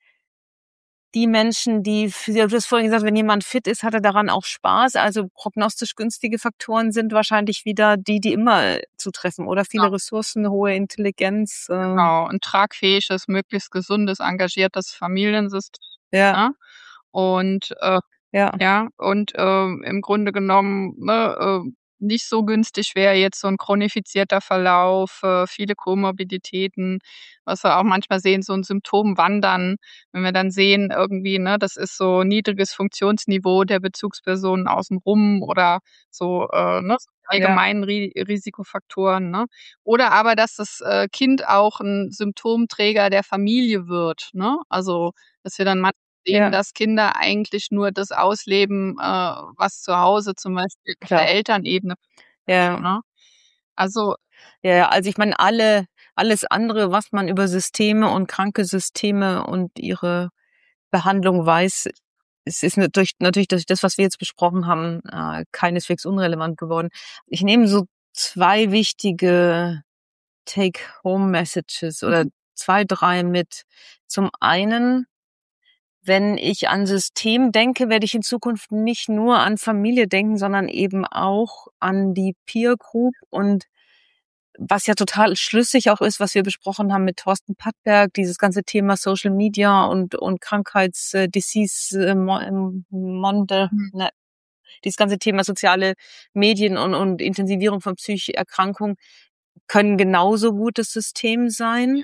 die Menschen, die du hast vorhin gesagt, wenn jemand fit ist, hat er daran auch Spaß. Also, prognostisch günstige Faktoren sind wahrscheinlich wieder die, die immer zutreffen, oder? Genau. Viele Ressourcen, hohe Intelligenz, äh Genau, 'n tragfähiges, möglichst gesundes, engagiertes Familiensystem, Ja. ne? Und, äh, Ja. ja, und, ähm, im Grunde genommen, ne, äh, nicht so günstig wäre jetzt so 'n chronifizierter Verlauf, äh, viele Komorbiditäten, was wir auch manchmal sehen, so 'n Symptomwandern. Wenn wir dann sehen irgendwie, ne, das ist so niedriges Funktionsniveau der Bezugspersonen außen rum oder so, äh, ne, Ja. allgemeinen Ri Risikofaktoren, ne? Oder aber, dass das, äh, Kind auch 'n Symptomträger der Familie wird, ne? Also, dass wir dann manchmal sehen, Ja. dass Kinder eigentlich nur das ausleben, äh, was zu Hause zum Beispiel auf der Klar. Elternebene, Ja. ne? Also Ja, ja, also, ich meine, alle alles andere, was man über Systeme und kranke Systeme und ihre Behandlung weiß, es ist natürlich natürlich durch das, was wir jetzt besprochen haben, äh, keineswegs unrelevant geworden. Ich nehme so zwei wichtige Take-Home-Messages oder Mhm. zwei, drei mit. Zum einen, wenn ich an System denke, werde ich in Zukunft nicht nur an Familie denken, sondern eben auch an die Peer Group und was ja total schlüssig auch ist, was wir besprochen haben mit Thorsten Pattberg, dieses ganze Thema Social Media und und Krankheits äh, Disease äh, Mo ähm, Monde Mhm. ne, dieses ganze Thema soziale Medien und und Intensivierung von psychischen Erkrankungen können genauso gutes System sein.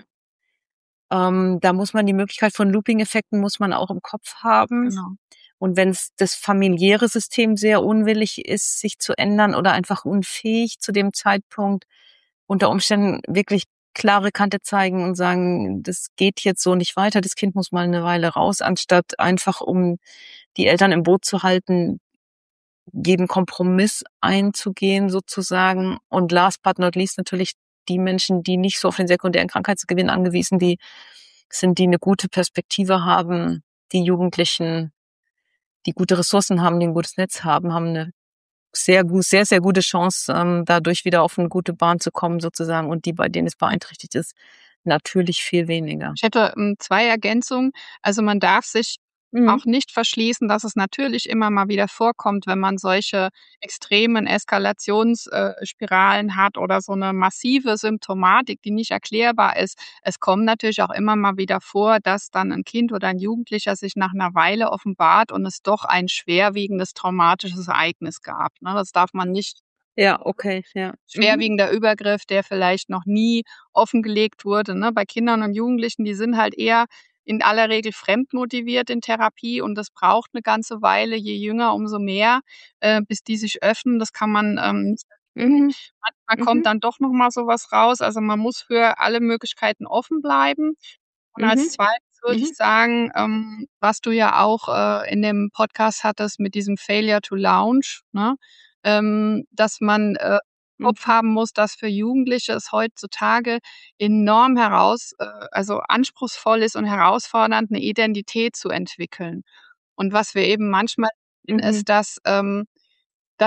Ähm, da muss man die Möglichkeit von Looping-Effekten muss man auch im Kopf haben. Genau. Und wenn's das familiäre System sehr unwillig ist, sich zu ändern oder einfach unfähig zu dem Zeitpunkt, unter Umständen wirklich klare Kante zeigen und sagen: „Das geht jetzt so nicht weiter. Das Kind muss mal 'ne Weile raus“, anstatt einfach, um die Eltern im Boot zu halten, jeden Kompromiss einzugehen sozusagen. Und last but not least natürlich die Menschen, die nicht so auf den sekundären Krankheitsgewinn angewiesen die sind, die 'ne gute Perspektive haben. Die Jugendlichen, die gute Ressourcen haben, die 'n gutes Netz haben, haben 'ne sehr gu sehr, sehr gute Chance, ähm, dadurch wieder auf 'ne gute Bahn zu kommen sozusagen und die, bei denen es beeinträchtigt ist, natürlich viel weniger. Ich hätte, hm, zwei Ergänzungen. Also, man darf sich Mhm. auch nicht verschließen, dass es natürlich immer mal wieder vorkommt, wenn man solche extremen Eskalations äh, Spiralen hat oder so 'ne massive Symptomatik, die nicht erklärbar ist. Es kommt natürlich auch immer mal wieder vor, dass dann 'n Kind oder ein Jugendlicher sich nach 'ner Weile offenbart und es doch ein schwerwiegendes traumatisches Ereignis gab, ne? Das darf man nicht Ja, okay, ja. Mhm. schwerwiegender Übergriff, der vielleicht noch nie offengelegt wurde, ne? Bei Kindern und Jugendlichen, die sind halt eher in aller Regel fremdmotiviert in Therapie und das braucht 'ne ganze Weile, je jünger, umso mehr, äh, bis die sich öffnen. Das kann man, ähm, nicht Mhm. manchmal Mhm. kommt dann doch noch mal so was raus. Also, man muss für alle Möglichkeiten offen bleiben. Und als Mhm. Zweites würde ich Mhm. sagen, ähm, was du ja auch, äh, in dem Podcast hattest mit diesem Failure to Launch, ne, ähm, dass man, äh, im Kopf Mhm. haben muss, dass für Jugendliche es heutzutage enorm heraus äh, also, anspruchsvoll ist und herausfordernd, 'ne Identität zu entwickeln. Und was wir eben manchmal sehen, Mhm. ist, dass, ähm dass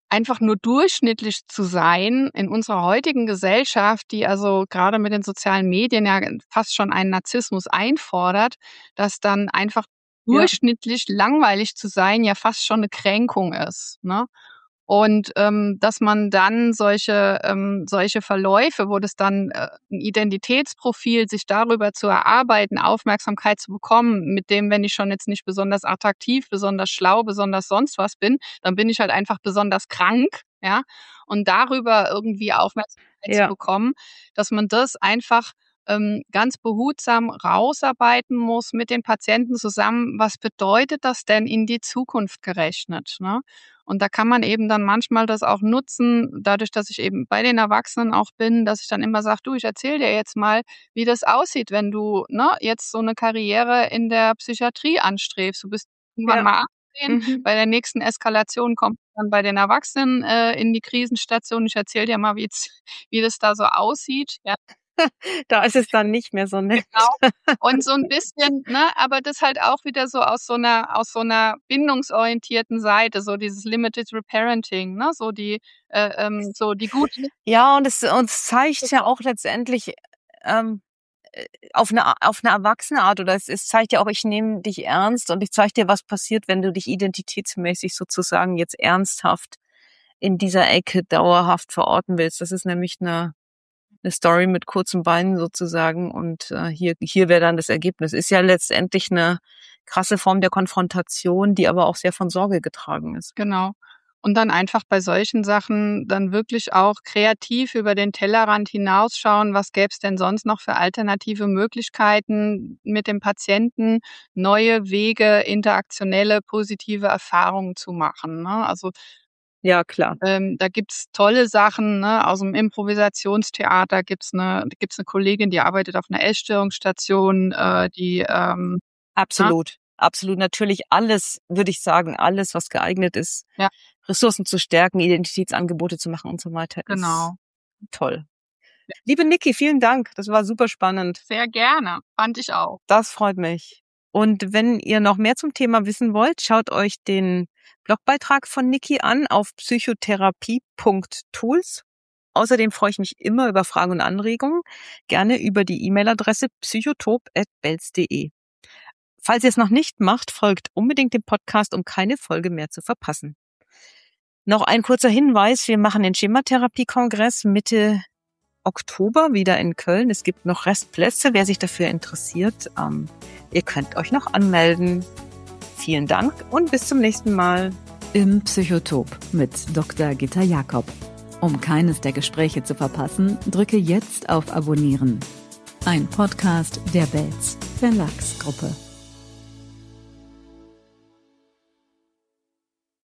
einfach nur durchschnittlich zu sein in unserer heutigen Gesellschaft, die also gerade mit den sozialen Medien ja fast schon einen Narzissmus einfordert, dass dann einfach Ja. durchschnittlich langweilig zu sein ja fast schon eine Kränkung ist, ne? Und ähm, dass man dann solche ähm, solche Verläufe, wo das dann äh, ein Identitätsprofil sich darüber zu erarbeiten, Aufmerksamkeit zu bekommen, mit dem, wenn ich schon jetzt nicht besonders attraktiv, besonders schlau, besonders sonst was bin, dann bin ich halt einfach besonders krank, ja. Und darüber irgendwie Aufmerksamkeit zu Ja. bekommen, dass man das einfach ähm, ganz behutsam rausarbeiten muss mit den Patienten zusammen. Was bedeutet das denn in die Zukunft gerechnet, ne? Und da kann man eben dann manchmal das auch nutzen, dadurch, dass ich eben bei den Erwachsenen auch bin, dass ich dann immer sage: „Du, ich erzähle dir jetzt mal, wie das aussieht, wenn du, ne, jetzt so eine Karriere in der Psychiatrie anstrebst. Du bist irgendwann Ja. mal achtzehn, Mhm. bei der nächsten Eskalation kommt dann bei den Erwachsenen äh, in die Krisenstation. Ich erzähle dir mal, wie's wie das da so aussieht“, ja. Da ist es dann nicht mehr so nett. Genau. Und so 'n bisschen, ne, aber das halt auch wieder so aus so 'ner aus so 'ner bindungsorientierten Seite, so dieses Limited Reparenting, ne, so die äh, ähm, so die gute Ja, und es uns zeigt ja auch letztendlich, ähm, äh, auf 'ne auf 'ne erwachsene Art, oder es es zeigt ja auch, ich nehme dich ernst und ich zeige dir, was passiert, wenn du dich identitätsmäßig sozusagen jetzt ernsthaft in dieser Ecke dauerhaft verorten willst. Das ist nämlich 'ne 'ne Story mit kurzen Beinen sozusagen, und äh, hier hier wäre dann das Ergebnis. Ist ja letztendlich 'ne krasse Form der Konfrontation, die aber auch sehr von Sorge getragen ist. Genau. Und dann einfach bei solchen Sachen dann wirklich auch kreativ über den Tellerrand hinausschauen, was gäb's denn sonst noch für alternative Möglichkeiten, mit dem Patienten neue Wege, interaktionelle, positive Erfahrungen zu machen, ne? Also Ja, klar. Ähm, da gibt's tolle Sachen, ne? Aus'm Improvisationstheater gibt's 'ne gibt's 'ne Kollegin, die arbeitet auf 'ner Essstörungsstation, äh, die, ähm, ne? Absolut. Absolut. Natürlich alles, würde ich sagen, alles, was geeignet ist, Ja. Ressourcen zu stärken, Identitätsangebote zu machen und so weiter, ist Genau. toll. Liebe Niki, vielen Dank. Das war super spannend. Sehr gerne. Fand ich auch. Das freut mich. Und wenn ihr noch mehr zum Thema wissen wollt, schaut euch den Blogbeitrag von Niki an auf psychotherapie punkt tools. Außerdem freue ich mich immer über Fragen und Anregungen, gerne über die E-Mail-Adresse psychotop at belz punkt de. Falls ihr es noch nicht macht, folgt unbedingt dem Podcast, um keine Folge mehr zu verpassen. Noch ein kurzer Hinweis: Wir machen den Schematherapie-Kongress Mitte Oktober wieder in Köln. Es gibt noch Restplätze, wer sich dafür interessiert. Ähm, ihr könnt euch noch anmelden. Vielen Dank und bis zum nächsten Mal. Im Psychotop mit Doktor Gitta Jakob. Um keines der Gespräche zu verpassen, drücke jetzt auf Abonnieren. Ein Podcast der Belz Verlagsgruppe.